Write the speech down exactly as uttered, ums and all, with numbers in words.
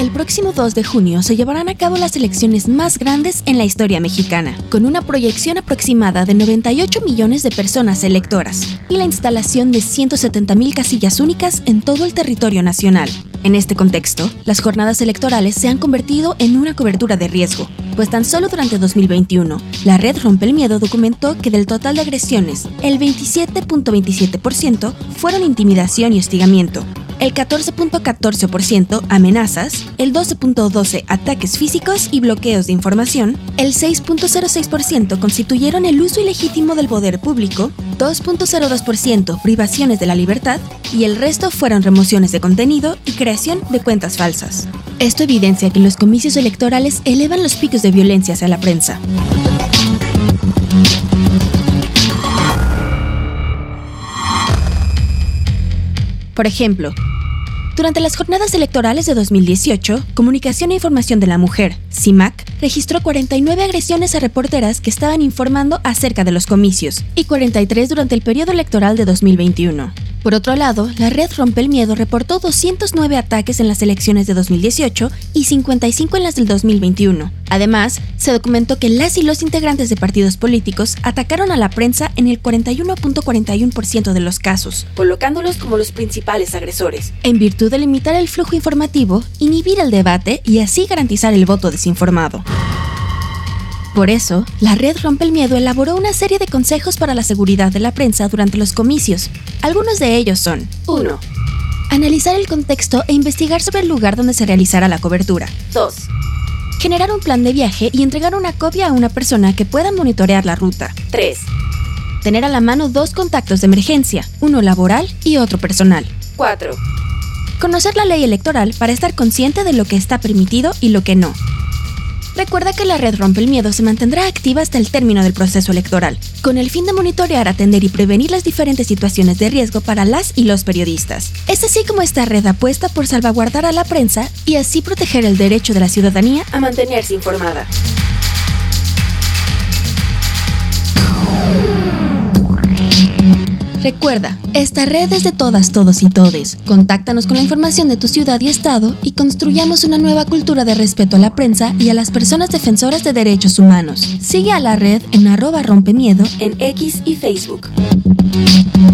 El próximo dos de junio se llevarán a cabo las elecciones más grandes en la historia mexicana, con una proyección aproximada de noventa y ocho millones de personas electoras y la instalación de ciento setenta mil casillas únicas en todo el territorio nacional. En este contexto, las jornadas electorales se han convertido en una cobertura de riesgo, pues tan solo durante dos mil veintiuno, la red Rompe el Miedo documentó que del total de agresiones, el veintisiete punto veintisiete por ciento fueron intimidación y hostigamiento, el catorce punto catorce por ciento amenazas, el doce punto doce por ciento ataques físicos y bloqueos de información, el seis punto cero seis por ciento constituyeron el uso ilegítimo del poder público, dos punto cero dos por ciento privaciones de la libertad y el resto fueron remociones de contenido y creación de cuentas falsas. Esto evidencia que los comicios electorales elevan los picos de violencia hacia la prensa. Por ejemplo, durante las jornadas electorales de dos mil dieciocho, Comunicación e Información de la Mujer, C I M A C, registró cuarenta y nueve agresiones a reporteras que estaban informando acerca de los comicios y cuarenta y tres durante el periodo electoral de dos mil veintiuno. Por otro lado, la red Rompe el Miedo reportó doscientos nueve ataques en las elecciones de dos mil dieciocho y cincuenta y cinco en las del dos mil veintiuno. Además, se documentó que las y los integrantes de partidos políticos atacaron a la prensa en el cuarenta y uno punto cuarenta y uno por ciento de los casos, colocándolos como los principales agresores, en virtud de limitar el flujo informativo, inhibir el debate y así garantizar el voto desinformado. Por eso, la red Rompe el Miedo elaboró una serie de consejos para la seguridad de la prensa durante los comicios. Algunos de ellos son: uno. Analizar el contexto e investigar sobre el lugar donde se realizará la cobertura. dos. Generar un plan de viaje y entregar una copia a una persona que pueda monitorear la ruta. tres. Tener a la mano dos contactos de emergencia, uno laboral y otro personal. cuatro. Conocer la ley electoral para estar consciente de lo que está permitido y lo que no. Recuerda que la red Rompe el Miedo se mantendrá activa hasta el término del proceso electoral, con el fin de monitorear, atender y prevenir las diferentes situaciones de riesgo para las y los periodistas. Es así como esta red apuesta por salvaguardar a la prensa y así proteger el derecho de la ciudadanía a mantenerse informada. Recuerda, esta red es de todas, todos y todes. Contáctanos con la información de tu ciudad y estado y construyamos una nueva cultura de respeto a la prensa y a las personas defensoras de derechos humanos. Sigue a la red en arroba rompemiedo en X y Facebook.